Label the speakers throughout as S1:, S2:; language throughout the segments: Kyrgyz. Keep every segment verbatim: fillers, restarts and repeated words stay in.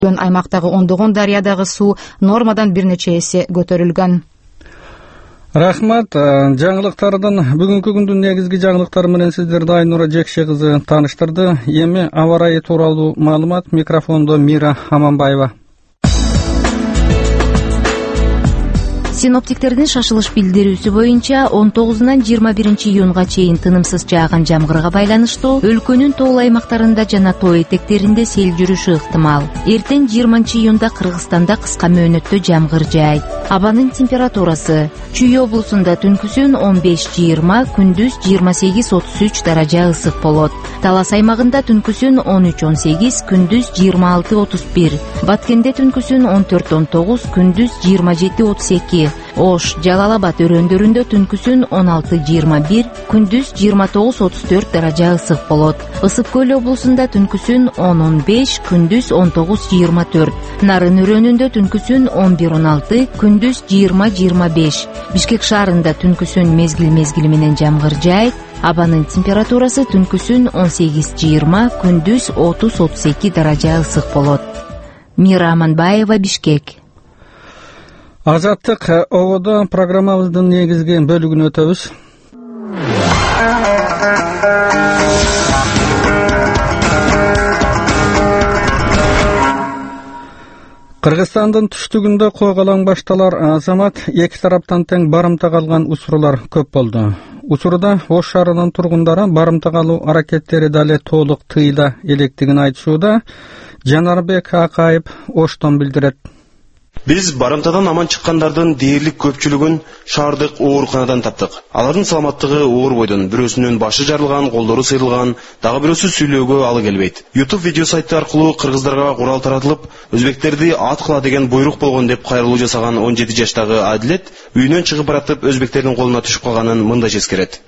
S1: Аймактагы ондогон дарыядагы суу нормадан бир нече эсе көтөрүлгөн.
S2: Рахмат. Жаңылыктардан бүгүнкү күндүн негизги жаңылыктары менен сиздерди Айнура Жекше кызы тааныштырды. Эми аба ырайы тууралуу маалымат микрофондо Мира Аманбаева.
S3: Синоптиктердин шашылыш билдирүүсү боюнча он тогузунан жыйырма биринчи июнга чейин тынымсыз жааган жамгырга байланыштуу өлкөнүн тоо аймактарында жана тоо этектеринде сел жүрүшү ыктымал. Эртең жыйырманчы июнда Кыргызстанда кыска мөөнөттө жамгыр жаайт. Абанын температурасы Чүй облусунда түнкүсүн он беш жыйырма, күндүз жыйырма сегиз отуз үч даража ысык болот. Талас аймагында түнкүсүн он үч он сегиз, күндүз жыйырма алты отуз бир. Баткенде түнкүсүн он төрт он тогуз, күндүз жыйырма жети отуз эки. Ош, Жалал Абад өрөөндөрүндө түнкүсүн он алты жыйырма бир, күндүз жыйырма тогуз отуз төрт даража ысык болот. Ысык көл облусунда түнкүсүн он он беш, күндүз он тогуз жыйырма төрт. Нарын өрөөнүндө түнкүсүн он бир он алты, күндүз жыйырма жыйырма беш. Бишкек шаарында түнкүсүн мезгил-мезгили менен жамгыр жаайт. Абанын температурасы түнкүсүн он сегиз жыйырма, күндүз отуз отуз эки даража ысык болот. Мира Аманбаева, Бишкек.
S2: Азаттык ободо программабыздын негизги бөлүгүнө өтөбүз. Кыргызстандын түштүгүндө койголоң башталар азамат эки тараптан тең барымтага алган учурлар көп болду. Учурда Ош шаарынын тургундары барымтага алуу аракеттери дали толук тыйыла электигин айтышууда. Жанарбек Акаев Оштон билдирет.
S4: Биз барымтадан аман чыккандардын дээрлик көпчүлүгүн шаардык ооруканадан таптык. Алардын саламаттыгы оор бойдон, бирөөсүнүн башы жарылган, колдору сыйрылган, дагы бирөөсү сүйлөөгө алы келбейт. YouTube видео сайты аркылуу кыргыздарга курал таратылып, өзбектерди ат кыла деген буйрук болгон деп кайрылуу жасаган он жети жаштагы Адилет үйүнөн чыгып баратып өзбектердин колуна түшүп калганын мындай жескерет.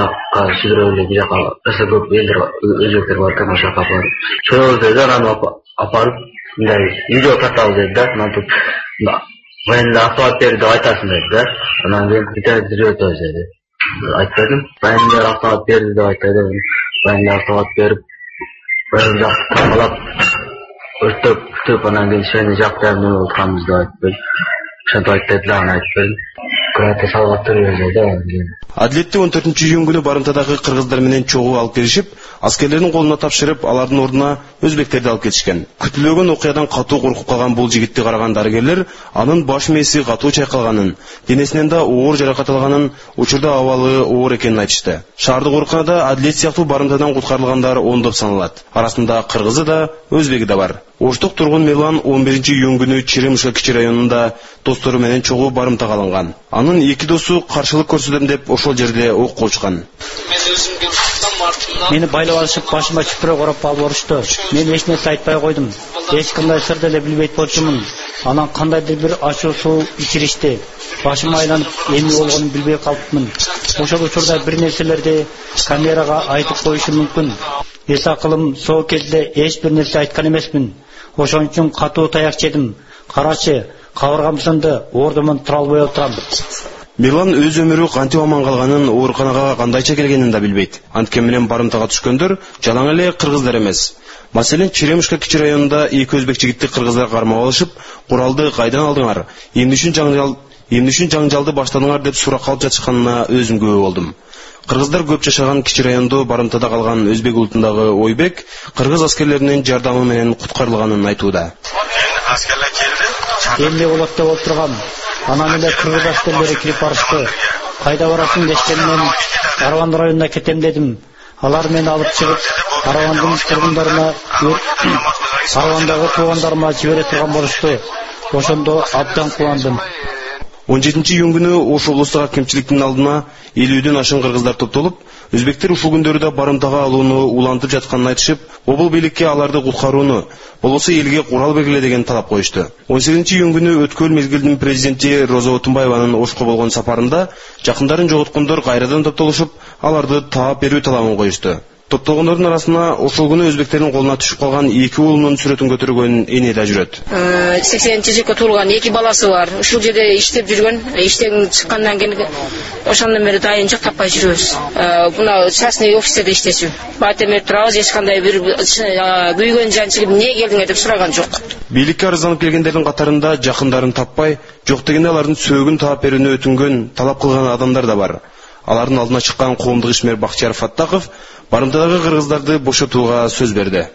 S5: Видео каталды да, натып военный автомат берди айтасың dedi да. Анан мен интернет жүрөтөбүз dedi. Айтпадым. Военный автомат берди деп айтады. Военный автомат берип, бир жакты камалап, өртөп, күтүп, анан кейін сени жакта эмне болуп атканыбызды айтпайды. Ошентип айтты да, аны айтпадым. Кырата салып турбайбыз да.
S4: Адилетти он төртүнчү июнь күнү барымтадагы кыргыздар менен чогуу алып келишип, аскерлердин колуна тапшырып, алардын ордуна өзбектерди алып кетишкен. Күтүлбөгөн окуядан катуу коркуп калган бул жигитти караган дарыгерлер анын баш мээси катуу чайкалганын, денесинен да оор жаракат алганын, учурда абалы оор экенин айтышты. Шаардык ооруканада Адилет сыяктуу барымтадан куткарылгандар ондоп саналат. Арасында кыргызы да, өзбеги да бар. Оштук тургун Милан он биринчи июнь күнү Черемушка кичи районунда достору менен чогуу барымтага алынган. Анын эки досу каршылык көрсөтөм деп ошол жерде ок кочкан.
S6: Мени байлап алышып, башыма чүпүрө короп алып орушту. Мен эч нерсе айтпай койдум. Эч кандай сырды эле билбейт болчумун. Анан кандайдыр бир ачуу суу ичиришти. Башым айланып, эмне болгонун билбей калыпмын. Ошол учурда бир нерселерди камерага айтып коюшу мүмкүн. Эс акылым сол кезде эч бир нерсе айткан эмесмин. Ошон үчүн катуу таяк жедим. Карачы, кабыргам сынды, ордумун тура албай отурам.
S4: Милан өз өмүрү кантип аман калганын, ооруканага кандайча келгенин да билбейт. Анткени менен барымтага түшкөндөр жалаң эле кыргыздар эмес. Маселен, Черемушка кичи районунда эки өзбек жигитти кыргыздар кармап алышып, куралды кайдан алдыңар? Эмне үчүн жаңжал, эмне үчүн жаңжалды баштадыңар деп сурак алып жатышканына өзүм күбө болдум. Кыргыздар көп жашаган кичи райондо барымтада калган өзбек улутундагы Ойбек кыргыз аскерлеринин жардамы менен куткарылганын айтууда.
S6: Аскерлер келди. Эмне болот деп отургам. Анан эле кыргыз аскерлери кирип барышты. Кайда барасың дешкенмен Араван районуна кетем дедим. Алар мени алып чыгып, Аравандын тургундарына, Аравандагы туугандарыма жибере турган болушту. Ошондо абдан кубандым.
S4: он жетинчи июнь күнү Ош облустук кемчиликтин алдына элүүдөн ашын кыргыздар топтолуп, өзбектер ушул күндөрү да барымтага алууну улантып жатканын айтышып, обул бийликке аларды куткарууну, болбосо элге курал бергиле деген талап коюшту. он сегизинчи июнь күнү өткөл мезгилдин президенти Роза Отунбаеванын Ошко болгон сапарында жакындарын жоготкондор кайрадан топтолушуп, аларды таап берүү талабын коюшту. Топтолгондордун арасына ошол күнү өзбектердин колуна түшүп калган эки уулунун сүрөтүн көтөргөн эне да жүрөт.
S7: сексенинчи жылы туулган эки баласы бар. Ушул жерде иштеп жүргөн. Иштен чыккандан кийин ошондон бери дайын жок таппай жүрөбүз. Мына частный офистерде иштечү. Батеме турабыз, эч кандай бир күйгөн жанчылып эмне келдиңер деп сураган жок.
S4: Бийликке арызданып келгендердин катарында жакындарын таппай, жок дегенде алардын сөөгүн таап берүүнү өтүнгөн, талап кылган адамдар да бар. Алардын алдына чыккан коомдук ишмер Бактияр Фаттаков барымтадагы кыргыздарды бошотууга сөз берди.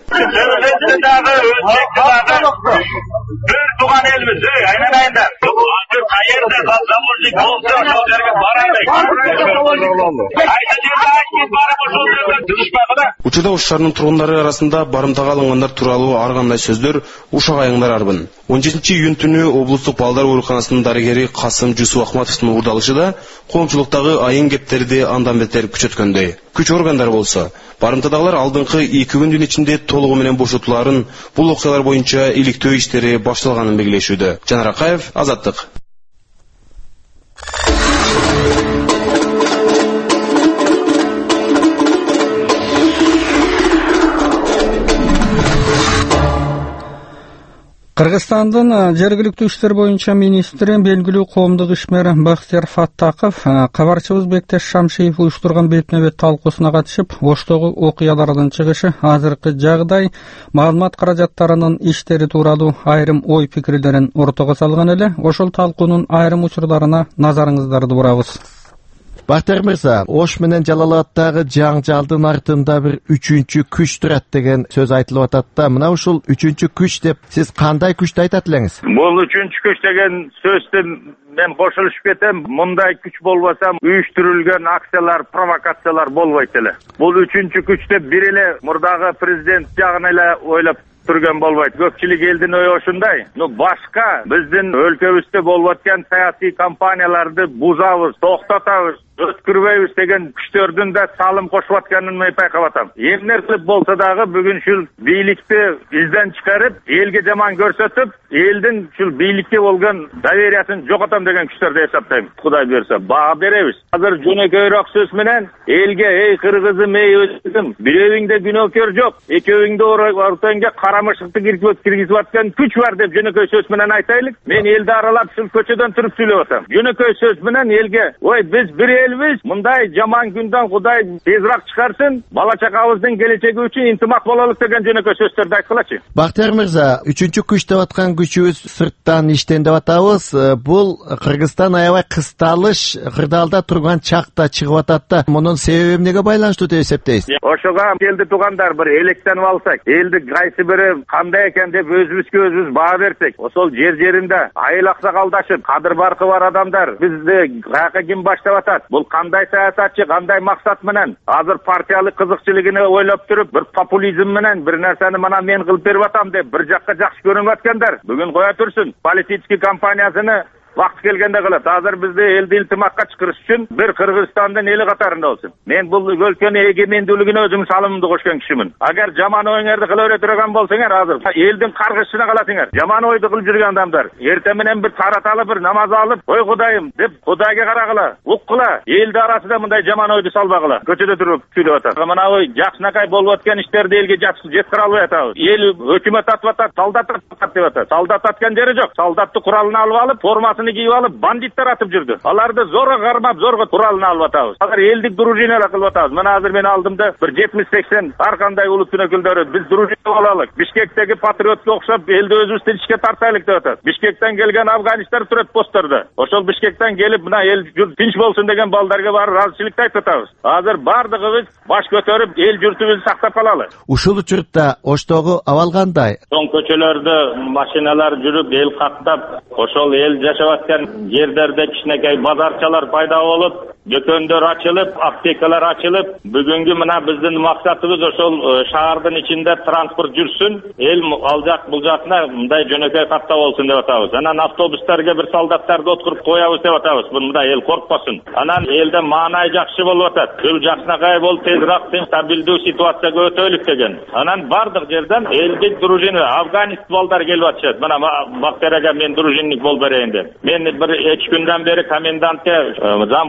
S8: Bir tuğan elimiz, aynen Hazır hayırda zazabolcuk olsa o yerge baraydık. Ayda жерде барып ошол жерден тырышпагыда.
S4: Учурда Ош шаарынын тургундары арасында барымтага алынгандар тууралуу ар кандай сөздөр ушак аяңдар арбын. он жетинчи июнь түнү облустук балдар ооруканасынын дарыгери Касым Жусуп Ахматовдун уурдалышыда коомчулуктагы айын кептерди андан бетер күчөткөндөй. Күч органдары болсо барымтадагылар алдыңкы эки күндүн ичинде толугу менен бошотуларын, бул окуялар боюнча иликтөө иштери башталганын белгилешүүдө. Жанар Акаев, Азаттык.
S2: Кыргызстандын жергиликтүү иштер боюнча министри белгилүү коомдук ишмер Бактияр Фаттаков кабарчыбыз Бектеш Шамшиев уюштурган бетме-бет талкуусуна катышып, Оштогу окуялардын чыгышы, азыркы жагдай, маалымат каражаттарынын иштери тууралуу айрым ой пикирлерин ортого салган эле. Ошол талкуунун айрым учурларына назарыңыздарды бурабыз.
S9: Бактияр мырза, Ош менен Жалалабадтагы жаңжалдын артында бир үчүнчү күч турат деген сөз айтылып атат да. Мына ушул үчүнчү күч деп сиз кандай күчтү айтат элеңиз?
S8: Бул үчүнчү күч деген сөздү мен кошулуп кетем. Мындай күч болбосо уюштурулган акциялар, провокациялар болбойт эле. Бул үчүнчү күч деп бир эле мурдагы президент жагын эле ойлоп turgan bolbayt. Көпчүлүк элдин ою ошундай. Ну башка биздин өлкөбүздө болуп аткан саясий кампанияларды бузабыз, токтотабыз, өткүрбөйбүз деген күчтөрдүн да салым кошуп атканын мен байкап атам. Эмне кылып болсо дагы бүгүн ушул бийликти изден чыгарып, элге жаман көрсөтүп, элдин ушул бийликке болгон довериясын жоготом деген күчтөрдү эсептейм. Кудай берсе, баа беребиз. Азыр жөнөкөйрөөк сөз менен элге эй кыргызым, эй өзүм, бирөөүңдө күнөөкөр жок, экөөүңдө ортоңго карамышыкты киргизип аткан күч бар деп жөнөкөй сөз менен айтайлык. Мен элди аралап ушул көчөдөн туруп сүйлөп атам. Жөнөкөй сөз менен элге, ой биз бир элбиз, мындай жаман күндөн Кудай тезирээк чыгарсын, бала чакабыздын келечеги үчүн интимак бололук деген жөнөкөй сөздөрдү айткылачы.
S9: Бактияр мырза, үчүнчү күч деп аткан күчүбүз сырттан иштен деп атабыз. Бул Кыргызстан аябай кысталыш кырдаалда турган чакта чыгып атат да. Мунун себеби эмнеге байланыштуу деп эсептейсиз?
S8: Ошого элди туугандар бир электенип алсак, элди кайсы бири кандай экен деп өзүбүзгө өзүбүз баа берсек, ошол жер жеринде айыл аксакалдашып, кадыр баркы бар адамдар бизди каяка ким баштап атат? Бул кандай саясатчы, кандай максат менен? Азыр партиялык кызыкчылыгын ойлоп туруп, бир популизм менен бир нерсени мана мен кылып берип атам деп бир жакка жакшы көрүнүп аткандар. Бүгүн коя турсун, политический компаниясыны вакыт келгенде кылат. Азыр бизди элди илтимакка чакырыш үчүн бир Кыргызстандын эли катарында болсун. Мен бул өлкөнүн эгемендүүлүгүнө өзүм салымымды кошкон кишимин. Агар жаман оюңарды кыла беретирген болсоңар, азыр элдин каргышына каласыңар. Жаман ойду кылып жүргөн адамдар эртең менен бир тараталы бир намаз алып, ой Кудайым деп Кудайга карагыла, уккыла, элди арасында мындай жаман ойду салбагыла. Көчөдө туруп сүйлөп атат. Мына ой жакшынакай болуп аткан иштерди элге жеткире албай атабыз. Эл өкмөт атып атат, солдат атат деп атат. Солдат аткан жери жок. Солдатты куралын алып алып, формасын кийип алып, бандиттер атып жүрдү. Аларды зорго кармап, зорго куралын алып атабыз. Азыр элдик дружина кылып атабыз. Мына азыр мен алдымда бир жетимиш сексен ар кандай улуттун өкүлдөрү биз дружина бололук. Бишкектеги патриотко окшоп элди өзүбүздүн ичке тартайлык деп атат. Бишкектен келген афганисттер турат посттордо. Ошол Бишкектен келип мына эл журт тинч болсун деген балдарга барып ыраазычылыкты айтып атабыз. Азыр бардыгыбыз баш көтөрүп эл журтубузду сактап калалы.
S9: Ушул учурда Оштогу абал кандай?
S8: Соң көчөлөрдө машиналар жүрүп, эл каттап, ошол эл жашап аткан жерлерде кичинекей базарчалар пайда болуп, дүкөндөр ачылып, аптекалар ачылып, бүгүнгү мына биздин максатыбыз ошол шаардын ичинде транспорт жүрсүн, эл ал жак бул жакына мындай жөнөкөй катта болсун деп атабыз. Анан автобустарга бир солдаттарды отуруп коябыз деп атабыз. Мындай эл коркпосун. Анан элде маанай жакшы болуп атат. Бул жакшынакай болуп тезирээк стабилдүү ситуацияга өтөлүк деген. Анан бардык жерден элдик дружина, афганист балдар келип атышат. Мына Бактияр ага мен дружинник болуп берейин деп. Мен бир эч күндөн бери комендантке зам катарында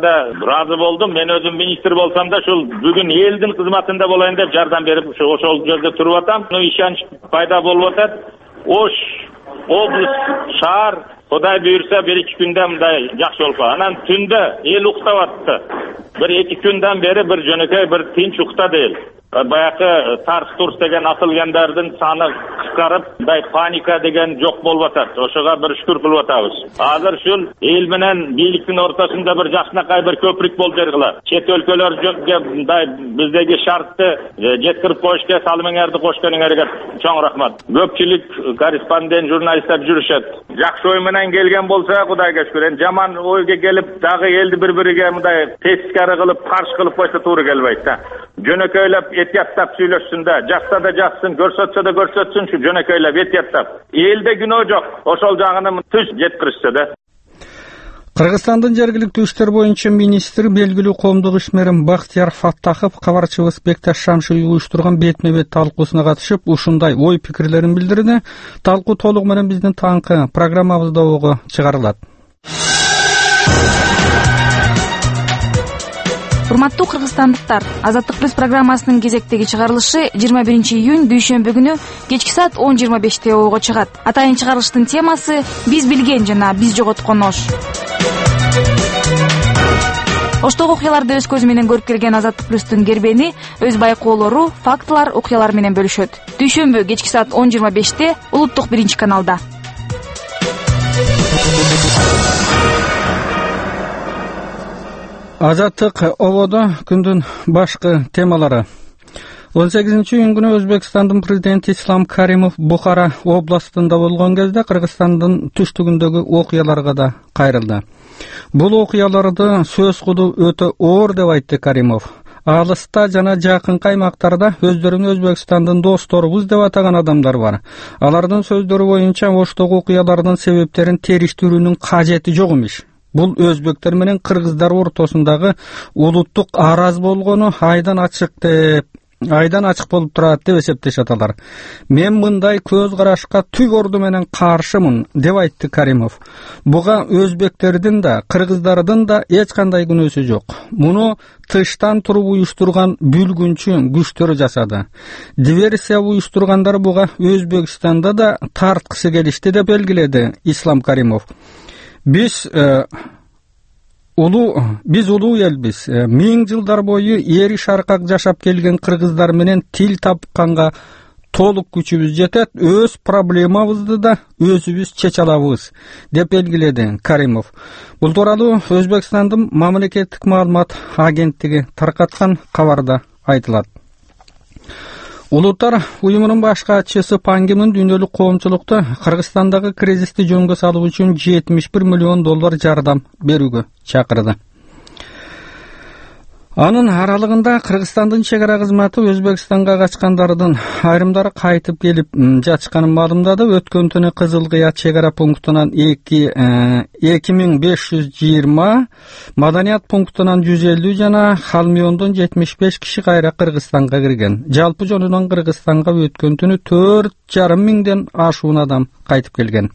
S8: да ыраазы болдум. Мен өзүм министр болсам да ушул бүгүн элдин кызматында болайын деп жардам берип ошол жерде туруп атам. Ишенч пайда болуп атат. Ош область, шаар Кудай буйрса бир эки күндө мындай жакшы болуп калат. Анан түндө эл уктап атты. Бир эки күндөн бери бир жөнөкөй бир тынч уктады эл. Баягы тарс турс деген атылгандардын саны кыскарып, мындай паника деген жок болуп атат. Ошого бир шүкүр кылып атабыз. Азыр ушул эл менен бийликтин ортосунда бир жакшынакай бир көпүрүк болуп бергиле. Чет өлкөлөргө мындай биздеги шартты жеткирип коюшка салымыңарды кошконуңарга чоң рахмат. Көпчүлүк корреспондент, журналисттер жүрүшөт. Жакшы ой менен келген болсо Кудайга шүкүр. Эми жаман ойго келип, дагы элди бири-бириге мындай тескери кылып, каршы кылып койсо туура келбейт да. Жөнөкөйлөп этияттап сүйлөшсүн да, жакса да жаксын, көрсөтсө да көрсөтсүн, шу жөнөкөйлөп этияттап. Элде күнөө жок, ошол жагын түз жеткиришсе да.
S2: Кыргызстандын жергиликтүү иштер боюнча министри белгилүү коомдук ишмерим Бактияр Фаттахов кабарчыбыз Бекташ Шамшиев уюштурган бетме-бет талкуусуна катышып, ушундай ой пикирлерин билдирди. Талкуу толугу менен биздин таңкы программабызда ого чыгарылат.
S10: Урматтуу кыргызстандыктар, Азаттык пресс программасынын кезектеги чыгарылышы жыйырма биринчи июнь дүйшөмбү күнү кечки саат он жыйырма беште ого чыгат. Атайын чыгарылыштын темасы биз билген жана биз жоготкон Ош. Оштогу окуяларды өз көзү менен көрүп келген Азаттык пресстин кербени өз байкоолору, фактылар, окуялар менен бөлүшөт. Дүйшөмбү кечки саат он жыйырма беште улуттук биринчи каналда.
S2: Азаттык ободо күндүн башкы темалары. он сегизинчи июнь күнү Өзбекстандын президенти Ислам Каримов Бухара областында болгон кезде Кыргызстандын түштүгүндөгү окуяларга да кайрылды. Бул окуяларды сөз кылуу өтө оор деп айтты Каримов. Алыста жана жакынкы аймактарда өздөрүн Өзбекстандын досторубуз деп атаган адамдар бар. Алардын сөздөрү боюнча Оштогу окуялардын себептерин териштирүүнүн кажети жок эмес. Бул өзбектер менен кыргыздар ортосундагы улуттук араз болгону айдан ачык деп айдан ачык болуп турат деп эсептешет алар. Мен мындай көз карашка түк орду менен каршымын деп айтты Каримов. Буга өзбектердин да, кыргыздардын да эч кандай күнөөсү жок. Муну тыштан туруп уюштурган бүлгүнчү күчтөр жасады. Диверсия уюштургандар буга Өзбекстанда да тарткысы келишти деп белгиледи Ислам Каримов. Биз э, улуу биз улуу элбиз. Э, миң жылдар бою эри шаркак жашап келген кыргыздар менен тил тапканга толук күчүбүз жетет. Өз проблемабызды да өзүбүз чече алабыз деп белгиледи Каримов. Бул тууралуу Өзбекстандын мамлекеттик маалымат агенттиги таркаткан кабарда айтылат. Улуттар уюмунун баш катчысы Пан Ги Мун дүйнөлүк коомчулукту Кыргызстандагы кризисти жөнгө салуу үчүн жетимиш бир миллион доллар жардам берүүгө чакырды. Анын аралыгында Кыргызстандын чегара кызматы Өзбекстанга качкандардын айрымдары кайтып келип жатышканын маалымдады. Өткөн түнү Кызыл Кыя чегара пунктунан эки миң беш жүз жыйырма, Маданият пунктунан жүз элүү жана Халмиондон жетимиш беш киши кайра Кыргызстанга кирген. Жалпы жонунан Кыргызстанга өткөн түнү төрт жарым миңден ашуун адам кайтып келген.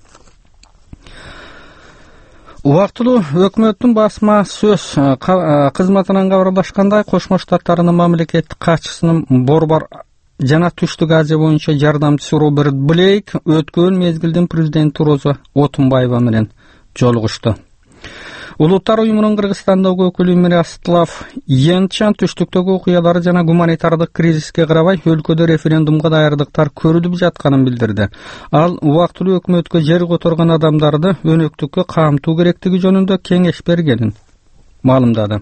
S2: Убактылуу өкмөттүн басма сөз кызматынан кабарлашкандай, Кошмо Штаттарынын мамлекеттик катчысынын Борбор жана Түштүк Азия боюнча жардамчысы Роберт Блейк өткөн мезгилдин президенти Роза Отунбаева менен жолугушту. Улуттар уюмунун Кыргызстандагы өкүлү Мирослав Янчан түштүктөгү окуялары жана гуманитардык кризиске карабай өлкөдө референдумга даярдыктар көрүлүп жатканын билдирди. Ал убактылуу өкмөткө жер которгон адамдарды өнөктүккө камтуу керектиги жөнүндө кеңеш бергенин маалымдады.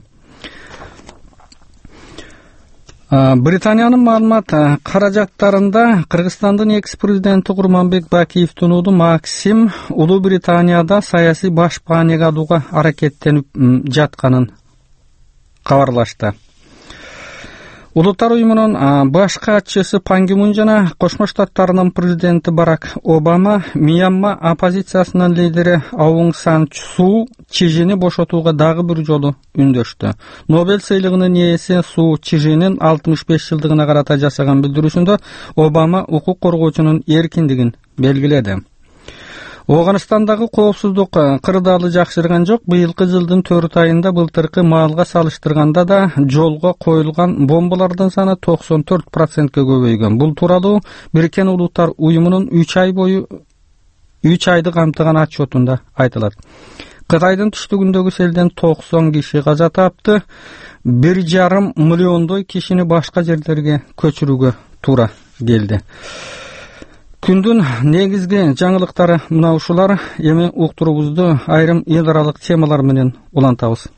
S2: Британиянын маалымат каражаттарында Кыргызстандын экс-президенти Курманбек Бакиевдин уулу Максим Улуу Британияда саясий баш бааник алууга аракеттенип жатканын кабарлашты. Улуттар уюмунун баш катчысы Пан Ги Мун жана Кошмо Штаттарынын президенти Барак Обама Мьянма оппозициясынын лидери Аунг Сан Суу Чижини бошотууга дагы бир жолу үндөштү. Нобель сыйлыгынын ээси Суу Чижинин алтымыш беш жылдыгына карата жасаган билдирүүсүндө Обама укук коргоочунун эркиндигин белгиледи. Ооганстандагы коопсуздук кырдаалы жакшырган жок. Быйылкы жылдын төрт айында былтыркы маалга салыштырганда да жолго коюлган бомбалардын саны токсон төрт процентке көбөйгөн. Бул тууралуу Бириккен Улуттар уюмунун үч ай бою үч айды камтыган отчетунда айтылат. Кытайдын түштүгүндөгү селден токсон киши каза тапты. бир жарым миллиондой кишини башка жерлерге көчүрүүгө туура келди. Күндүн негизги жаңылыктары мына ушулар. Эми уктуруубузду айрым эл аралык темалар менен улантабыз.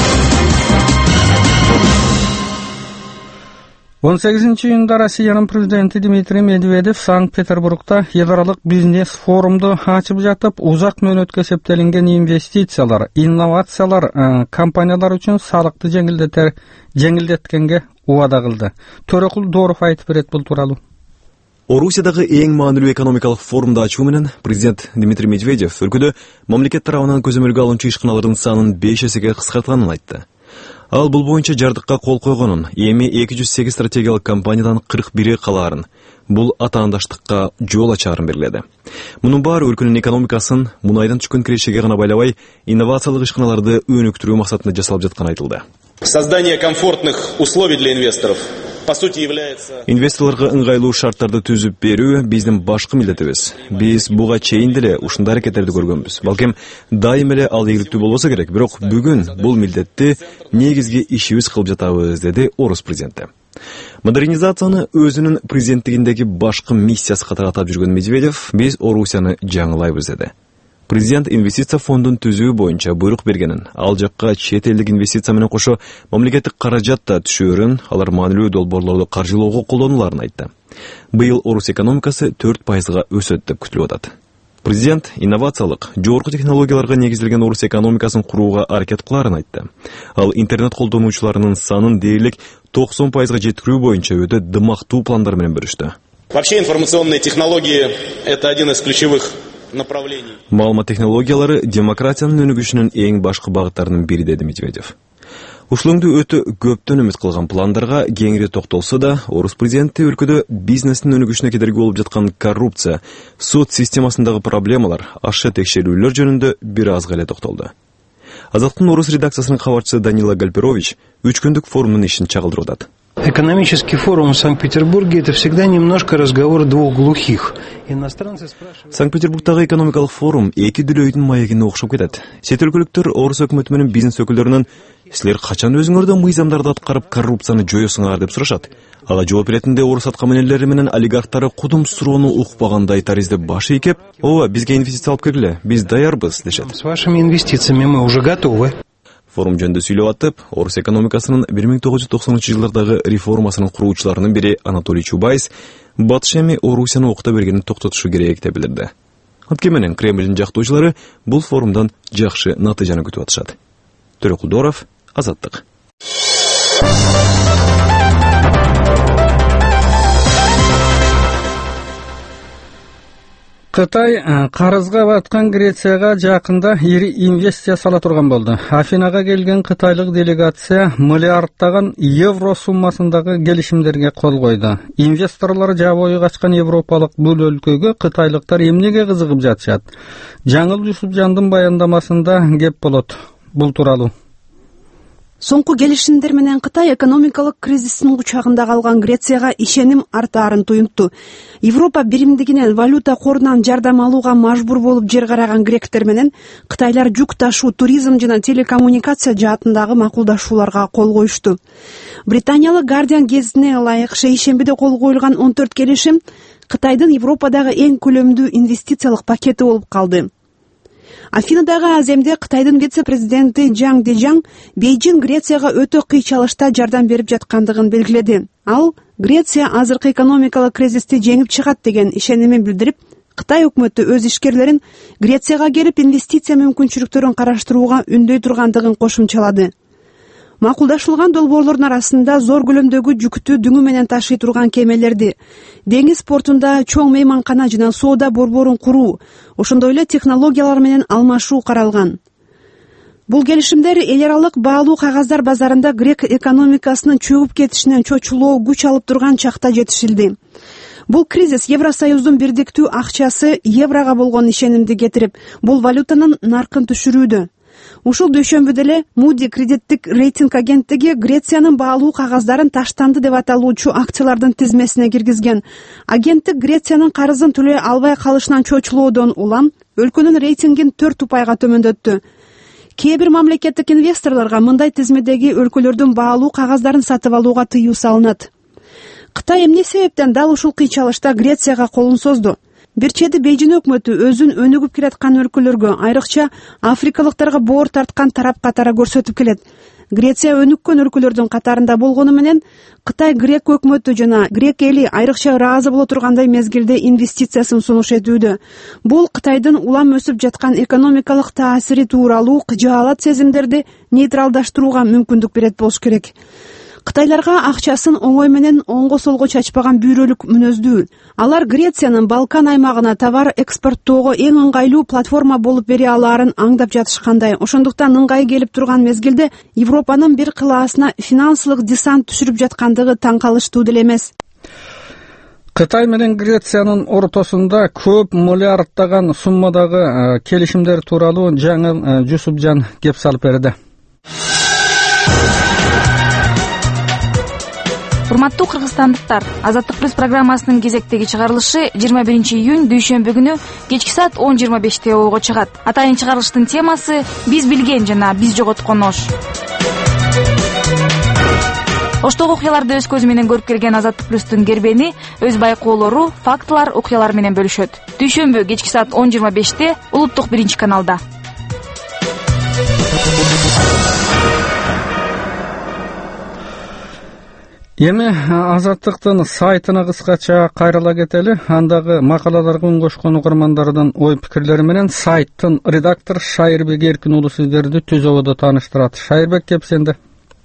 S2: он сегизинчи июнда Россиянын президенти Дмитрий Медведев Санкт-Петербургда эл аралык бизнес форумду ачып жатып, узак мөөнөткө эсептелинген инвестициялар, инновациялар компаниялар үчүн салыкты жеңилдетер жеңилдеткенге убада кылды. Төрөкул Дооров айтып берет бул тууралуу.
S11: Орусиядагы эң маанилүү экономикалык форумду ачуу менен президент Дмитрий Медведев өлкөдө мамлекет тарабынан көзөмөлгө алынчу ишканалардын санын беш эсеге кыскартканын айтты. Ал бул боюнча жардыкка кол койгонун, эми эки жүз сегиз стратегиялык компаниядан кырк бири калаарын, бул атаандаштыкка жол ачаарын белгиледи. Мунун баары өлкөнүн экономикасын мунайдан түшкөн кирешеге гана байлабай, инновациялык ишканаларды өнүктүрүү максатында жасалып жатканы айтылды.
S12: Создание комфортных условий для инвесторов по сути является...
S11: Инвесторлорго ыңгайлуу шарттарды түзүп берүү биздин башкы милдетибиз. Биз буга чейин деле ушундай аракеттерди көргөнбүз. Балким дайым эле ал ийгиликтүү болбосо керек, бирок бүгүн бул милдетти негизги ишибиз кылып жатабыз, деди Орус президенти. Модернизацияны өзүнүн президенттигиндеги башкы миссиясы катары атап жүргөн Медведев, биз Орусияны жаңылайбыз деди. Президент инвестиция фондун түзүү боюнча буйрук бергенин, ал жакка чет элдик инвестиция менен кошо мамлекеттик каражат да түшөөрүн, алар маанилүү долбоорлорду каржылоого колдонуларын айтты. Быйыл Орус экономикасы төрт пайызга өсөт деп күтүлүп атат. Президент инновациялык, жогорку технологияларга негизделген Орус экономикасын курууга аракет кыларын айтты. Ал интернет колдонуучуларынын санын дээрлик токсон пайызга жеткирүү боюнча өтө дымактуу пландар менен бөлүштү.
S12: Вообще информационные технологии — это один из ключевых направлений.
S11: Маалымат технологиялары демократиянын өнүгүшүнүн эң башкы багыттарынын бири, деди Медведев. Ушулуңду өтө көптөн үмүт кылган пландарга кеңири токтолсо да, Орус президенти өлкөдө бизнестин өнүгүшүнө кедерги болуп жаткан коррупция, суд системасындагы проблемалар, ашык текшерүүлөр жөнүндө бир аз эле токтолду. Азаттыктын Орус редакциясынын кабарчысы Данила Гальперович үч күндүк форумдун ишин чагылдырып атат.
S13: Экономический форум в Санкт-Петербурге — это всегда немножко разговор двух глухих. Иностранцы спрашивают...
S11: Санкт-Петербургдагы экономикалык форум эки дүлөйдүн маегине окшоп кетет. Чет өлкөлүктөр Орус өкмөтү менен бизнес өкүлдөрүнөн силер качан өзүңөрдө мыйзамдарды аткарып коррупцияны жоюсуңар деп сурашат. Ага жооп беретинде Орус аткаминерлери менен олигархтары кудум суроону укпагандай таризде баш ийкеп, ооба бизге инвестиция алып келгиле, биз даярбыз дешет.
S13: С вашими инвестициями мы уже готовы.
S11: Форум жөнүндө сүйлөп атып, Орус экономикасынын бир миң тогуз жүз токсонунчу жылдардагы реформасынын куруучуларынын бири Анатолий Чубайс батыш эми Орусияны окута бергенин токтотушу керек деп билдирди. Анткени менен Кремлдин жактоочулары бул форумдан жакшы натыйжаны күтүп атышат. Төрөкул Дооров, Азаттык.
S2: Кытай карызга баткан Грецияга жакында ири инвестиция сала турган болду. Афинага келген кытайлык делегация миллиардтаган евро суммасындагы келишимдерге кол койду. Инвесторлор жабайы качкан европалык бул өлкөгө кытайлыктар эмнеге кызыгып жатышат? Жаңыл Жусупжандын баяндамасында кеп болот бул тууралуу.
S14: Соңку келишимдер менен Кытай экономикалык кризистин кучагында калган Грецияга ишеним артаарын туюнтту. Европа биримдигинен валюта корунан жардам алууга мажбур болуп жер караган гректер менен кытайлар жүк ташуу, туризм жана телекоммуникация жаатындагы макулдашууларга кол коюшту. Британиялык Guardian гезитине ылайык шейшембиде кол коюлган он төрт келишим Кытайдын Европадагы эң көлөмдүү инвестициялык пакети болуп калды. Афинадагы аземде Кытайдын вице-президенти Жаң Дежаң Бейжин Грецияга өтө кыйчалышта жардам берип жаткандыгын белгиледи. Ал Греция азыркы экономикалык кризисти жеңип чыгат деген ишенимин билдирип, Кытай өкмөтү өз ишкерлерин Грецияга келип инвестиция мүмкүнчүлүктөрүн караштырууга үндөй тургандыгын кошумчалады. Макулдашылган долбоорлордун арасында зор көлөмдөгү жүктү дүңү менен ташый турган кемелерди, деңиз портунда чоң мейманкана жана соода борборун куруу, ошондой эле технологиялар менен алмашуу каралган. Бул келишимдер эл аралык баалуу кагаздар базарында грек экономикасынын чөгүп кетишинен чочулоо күч алып турган чакта жетишилди. Бул кризис Евросоюздун бирдиктүү акчасы еврого болгон ишенимди кетирип, бул валютанын наркын түшүрүүдө. Ушул дүйшөмбүдө эле Moody кредиттик рейтинг агенттиги Грециянын баалуу кагаздарын таштанды деп аталуучу акциялардын тизмесине киргизген. Агенттик Грециянын карызын төлөй албай калышынан чочулоодон улам өлкөнүн рейтингин төрт упайга төмөндөттү. Кээ бир мамлекеттик инвесторлорго мындай тизмедеги өлкөлөрдүн баалуу кагаздарын сатып алууга тыюу салынат. Кытай эмне себептен дал ушул кыйчалышта Грецияга колун созду? Бир чети Бейжин өкмөтү өзүн өнүгүп келаткан өлкөлөргө, айрыкча африкалыктарга боор тарткан тарап катары көрсөтүп келет. Греция өнүккөн өлкөлөрдүн катарында болгону менен Кытай грек өкмөтү жана грек эли айрыкча ыраазы боло тургандай мезгилде инвестициясын сунуш этүүдө. Бул Кытайдын улам өсүп жаткан экономикалык таасири тууралуу кыжаалат сезимдерди нейтралдаштырууга мүмкүндүк берет болуш керек. Кытайларга акчасын оңой менен оңго солго чачпаган бүйрөлүк мүнөздүү. Алар Грециянын Балкан аймагына товар экспорттоого эң ыңгайлуу платформа болуп бере алаарын аңдап жатышкандай. Ошондуктан ыңгай келип турган мезгилде Европанын бир кылаасына финансылык десант түшүрүп жаткандыгы таң калыштуу деле эмес.
S2: Кытай менен Грециянын ортосунда көп миллиарддаган суммадагы келишимдер тууралуу жаңы Жусупжан кеп салып берди.
S10: Урматтуу кыргызстандыктар, Азаттык пресс программасынын кезектеги чыгарылышы жыйырма биринчи июнь дүйшөмбү күнү кечки саат он жыйырма беште ого чыгат. Атайын чыгарылыштын темасы биз билген жана биз жоготкон ош. Оштогу окуяларды өз көзү менен көрүп келген Азаттык пресстин кербени өз байкоолору, фактылар, окуялар менен бөлүшөт. Дүйшөмбү кечки саат он жыйырма беште улуттук биринчи каналда.
S2: Эми Азаттыктын сайтына кыскача кайрыла кетели. Андагы макалаларга үн кошкон угармандардын ой пикирлери менен сайттын редактор Шайырбек Эркин уулу сиздерди түз ободо тааныштырат. Шайырбек кеп сенде.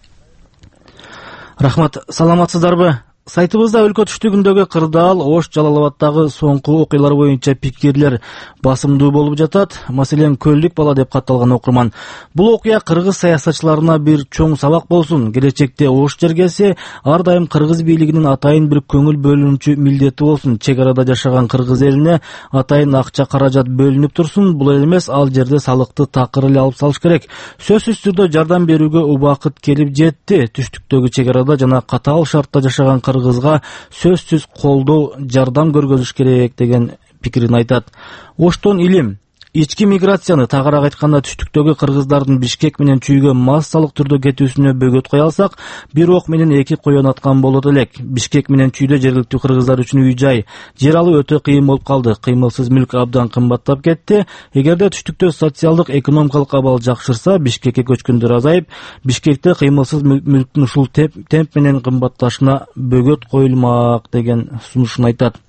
S15: Рахмат, саламатсыздарбы? Сайтыбызда өлкө түштүгүндөгү кырдаал, Ош, Жалал Абаддагы соңку окуялар боюнча пикирлер басымдуу болуп жатат. Маселен, Көлдүк бала деп катталган окурман. Бул окуя кыргыз саясатчыларына бир чоң сабак болсун. Келечекте Ош жергеси ар дайым кыргыз бийлигинин атайын бир көңүл бөлүнчү милдети болсун. Чек арада жашаган кыргыз элине атайын акча каражат бөлүнүп турсун. Бул эле эмес, ал жерде салыкты такыр эле алып салыш керек. Сөзсүз түрдө жардам берүүгө убакыт келип жетти. Түштүктөгү чек арада жана катаал шартта жашаган кыргызга сөзсүз колдоо, жардам көргөзүш керек деген пикирин айтат. Оштон илим, ички миграцияны, тагыраак айтканда түштүктөгү кыргыздардын Бишкек менен Чүйгө массалык түрдө кетүүсүнө бөгөт кое алсак, бир ок менен эки коен аткан болот элек. Бишкек менен Чүйдө жергиликтүү кыргыздар үчүн үй-жай, жер алуу өтө кыйын болуп калды. Кыймылсыз мүлк абдан кымбаттап кетти. Эгерде түштүктө социалдык, экономикалык абал жакшырса, Бишкекке көчкөндөр азайып, Бишкекте кыймылсыз мүлктүн ушул темп менен кымбатташына бөгөт коюлмак деген сунушун айтат.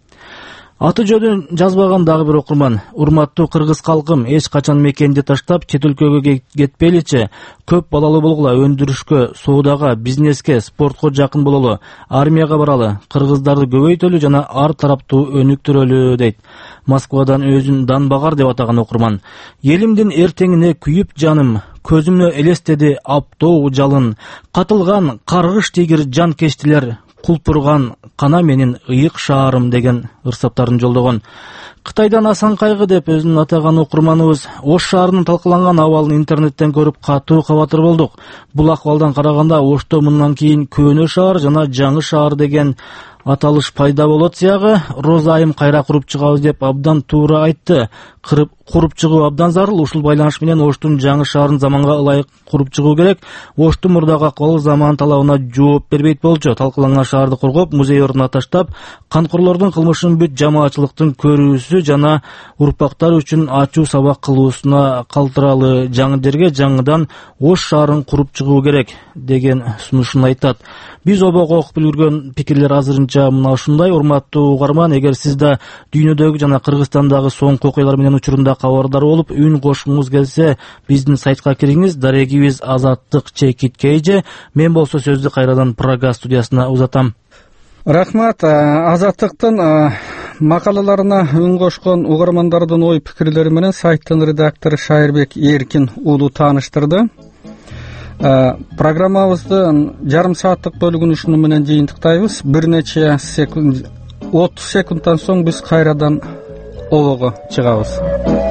S15: Аты жөнүн жазбаган дагы бир окурман. Урматтуу кыргыз калкым, эч качан мекенди таштап чет өлкөгө кетпейличи. Көп балалуу болгула, өндүрүшкө, соодага, бизнеске, спортко жакын бололу, армияга баралы, кыргыздарды көбөйтөлү жана ар тараптуу өнүктүрөлү дейт. Москвадан өзүн Данбагар деп атаган окурман. Элимдин эртеңине күйүп жаным, көзүмө элестеди аптоо жалын, катылган каргыш тигир жан кечтилер, кулпурган кана менин ыйык шаарым деген ырсаптарын жолдогон. Кытайдан Асан Кайгы деп өзүн атаган окурманыбыз Ош шаарынын талкаланган абалын интернеттен көрүп катуу кабатыр болдук. Бул акыбалдан караганда Ошто мындан кийин Көөнө шаар жана Жаңы шаар деген аталыш пайда болот сыягы. Роза айым кайра куруп чыгабыз деп абдан туура айтты. Кырып куруп чыгуу абдан зарыл. Ушул байланыш менен Оштун Жаңы шаарын заманга ылайык куруп чыгуу керек. Оштун мурдагы акыбалы заман талабына жооп бербейт болчу. Талкаланган шаарды коргоп, музей ордуна таштап, канкорлордун кылмышын бүт жамаатчылыктын көрүүсү жана урпактар үчүн ачуу сабак кылуусуна калтыралы. Жаңы жерге жаңыдан Ош шаарын куруп чыгуу керек деген сунушун айтат. Биз обого окуп үлгүргөн пикирлер азырынча мына ушундай. Урматтуу угарман, эгер сиз да дүйнөдөгү жана Кыргызстандагы соңку окуялар менен учурунда кабардар болуп, үн кошкуңуз келсе, биздин сайтка кириңиз. Дарегибиз Азаттык чекит кейже. Мен болсо сөздү кайрадан Прага студиясына узатам.
S2: Рахмат. Азаттыктын макалаларына үн кошкон угармандардын ой пикирлери менен сайттын редактору Шайырбек Эркин уулу тааныштырды. Программабыздын жарым сааттык бөлүгүн ушуну менен жыйынтыктайбыз. Бир нече секунд отуз секундтан соң биз кайрадан обого чыгабыз.